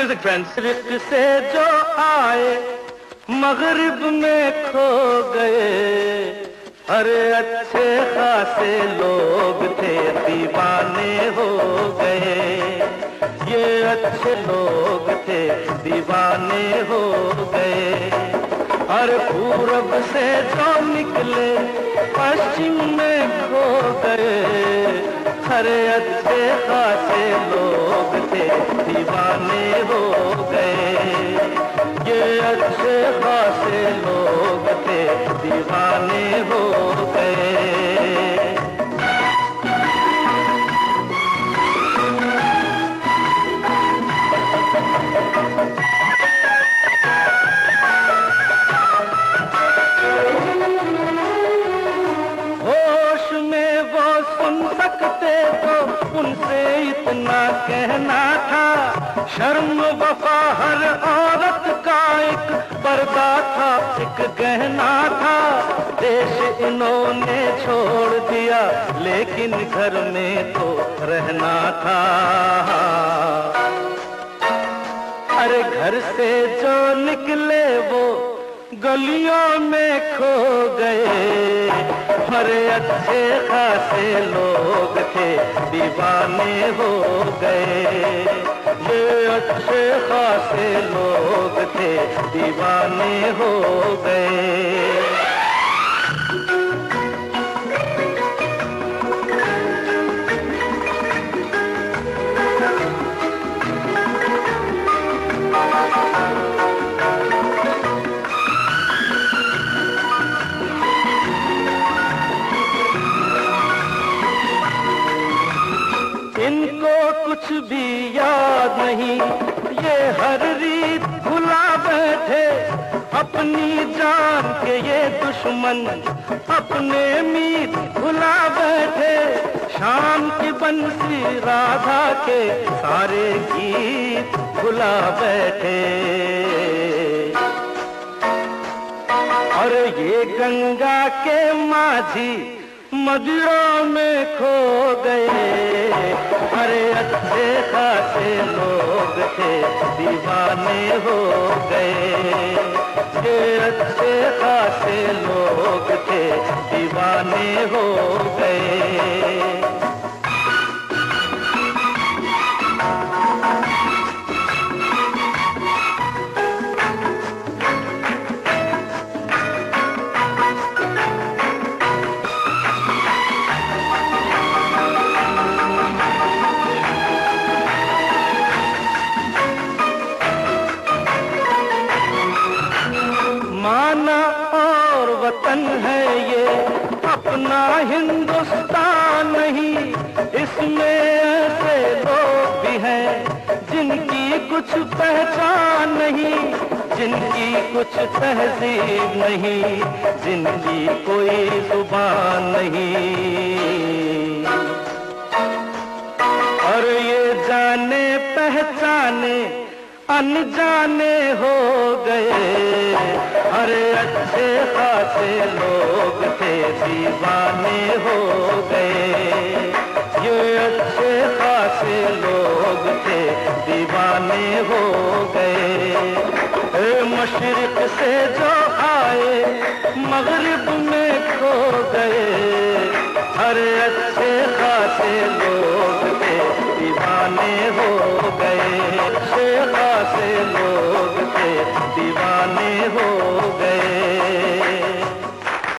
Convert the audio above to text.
Music friends. मशरिक से जो आए मगरिब में खो गए, अरे अच्छे खासे लोग थे दीवाने हो गए, ये अच्छे लोग थे दीवाने हो गए। अरे पूरब से जो निकले पश्चिम में खो गए, अरे अच्छे खासे लोग थे दीवाने हो गए, ये अच्छे खासे लोग थे दीवाने हो गए। होश में वो सुन सकते तो उनसे इतना कहना था, शर्म वफा हर औरत का एक पर्दा था, एक गहना था। देश इन्होंने छोड़ दिया लेकिन घर में तो रहना था। अरे घर से जो निकले वो गलियों में खो गए, अरे अच्छे खासे लोग थे दीवाने हो गए, ये अच्छे खासे लोग थे दीवाने हो गए। इनको कुछ भी याद नहीं, ये हर रीत भुला बैठे, अपनी जान के ये दुश्मन अपने मीत भुला बैठे। शाम की बंसी राधा के सारे गीत भुला बैठे, और ये गंगा के माझी मदिरा में खो गए, अरे अच्छे खासे लोग थे दीवाने हो गए, ये अच्छे खासे लोग थे दीवाने हो गए। माना और वतन है ये अपना हिंदुस्तान नहीं, इसमें ऐसे लोग भी हैं जिनकी कुछ पहचान नहीं, जिनकी कुछ तहजीब नहीं, जिनकी कोई जुबान नहीं। और ये जाने पहचाने अनजाने हो गए, अरे अच्छे खासे लोग थे दीवाने हो गए, ये अच्छे खासे लोग थे दीवाने हो गए। मशरिक से जो आए मगरिब में खो गए, अरे अच्छे खासे लोग थे दीवाने हो गए, अच्छे खासे